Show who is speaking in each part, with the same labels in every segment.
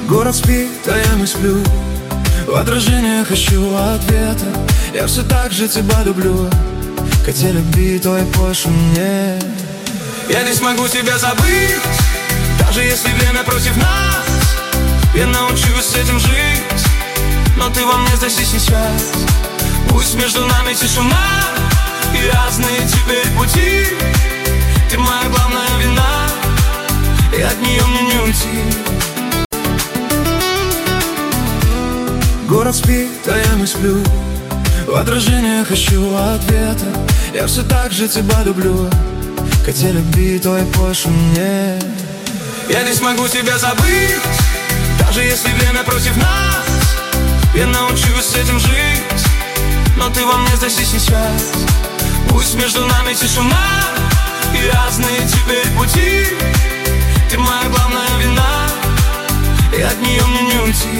Speaker 1: Город спит, а я не сплю. В отражениях ищу ответа. Я все так же тебя люблю. Хотя любви твой больше мне. Я не смогу тебя забыть, даже если время против нас. Я научусь с этим жить, но ты во мне здесь и сейчас. Пусть между нами тишина и разные теперь пути. Ты моя главная вина, и от нее мне не уйти. Город спит, а я не сплю. В отражениях ищу ответа. Я все так же тебя люблю. Хотя любви твой больше мне. Я не смогу тебя забыть, даже если время против нас. Я научусь с этим жить, но ты во мне здесь и сейчас. Пусть между нами тишина и разные теперь пути. Ты моя главная вина, и от нее мне не уйти.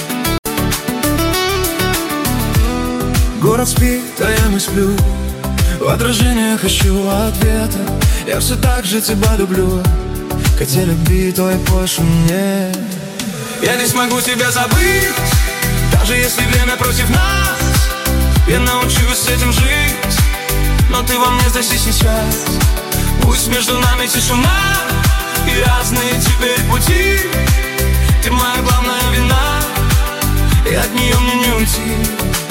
Speaker 1: Город спит, а я не сплю. В отражениях ищу ответа. Я все так же тебя люблю. Хотя любви твой больше мне. Я не смогу тебя забыть, даже если время против нас. Я научусь с этим жить, но ты во мне здесь и сейчас. Пусть между нами тишина и разные теперь пути. Ты моя главная вина, и от нее мне не уйти.